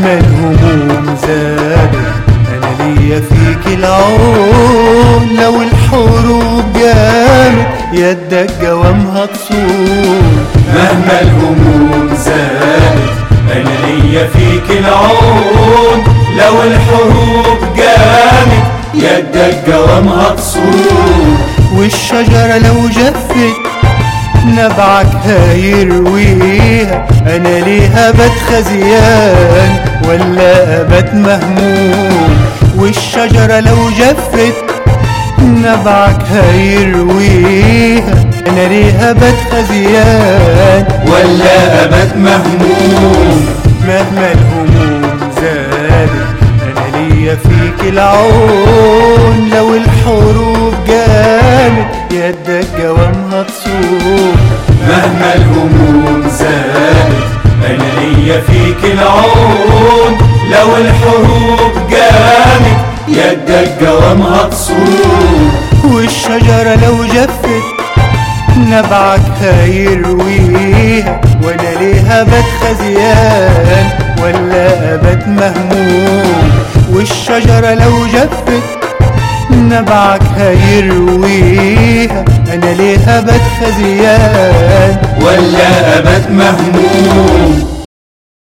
مهما الهموم زادت أنا ليا فيك العون، لو الحروب جامت يدك جوامها تصون. مهما الهموم زادت أنا ليا فيك العون، لو الحروب جامت يدك جوامها تصون. والشجرة لو جفت نبعك هيرويها، أنا ليها أبات خزيان ولا أبات مهموم. والشجرة لو جفت نبعك هيرويها، أنا ليها أبات خزيان ولا أبات مهموم. مهما الهموم زادت أنا ليا فيك العون، لو الحروب جامت يدك جوامها تصون. مهما الهموم زادت أنا ليا فيك العون، لو الحروب جامت يدك جوامها تصون. والشجرة لو جفت نبعك هيرويها، وانا ليها أبات خزيان ولا أبات مهموم. والشجرة لو جفت نبعك هيرويها، أنا ليها أبات خزيان ولا أبات مهموم.